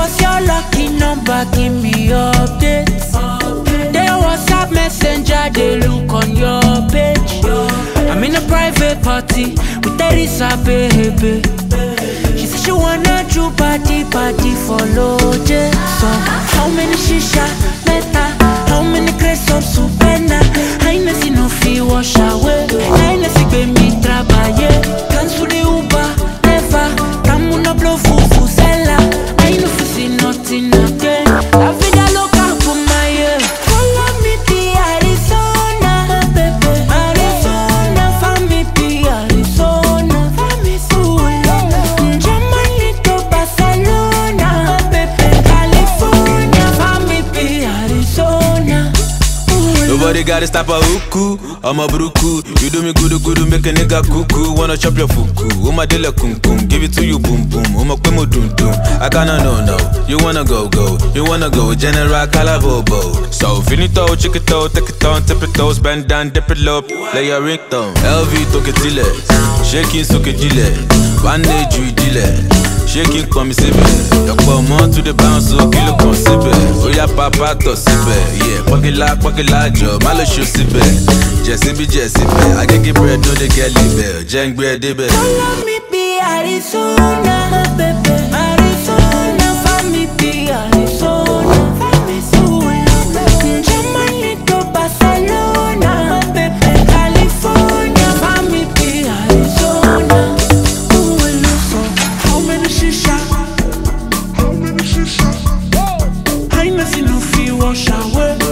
was your lucky number? Give me updates. They WhatsApp messenger, they look on your page. I'm in a private party with Teresa, baby. She said she wanna do party for Loj. So how many shisha meta? How many crates of supena? I ain't seen no fee wash away. I ain't seen me trabaye. Cancel the Uber, never. Come on a blow fufu sella. I ain't no see nothing again. La vida loca for my ear. Follow me to Arizona, baby. Arizona, follow me to Arizona. Germany to Barcelona, baby. California, follow me to Arizona. Nobody gotta stop a hooku, I'm a bruku. You do me good, make a nigga cuckoo. Wanna chop your fuku, my dela kum kum. Give it to you boom boom, my kwemo dum dum. I kinda no, you wanna go, you wanna go. General Calabobo. So finito, chick it out, take it on, tip it toes, bend down, dip it low. Lay your ringtone, LV toke tile, shaking soke jile, bandage you jile. Shaking come sibe, your come to the bounce, so kill a consibe. Oh yeah, papa to sibe, yeah, pocket la job, malo show sibe. Jesse be, I can get bread, no they get live, jang bread, debe. Follow me be Arizona, baby. Arizona, follow me be Arizona. Germany to Barcelona, baby. California, follow me be Arizona. How many shisha? I ain't seen no fee wash away.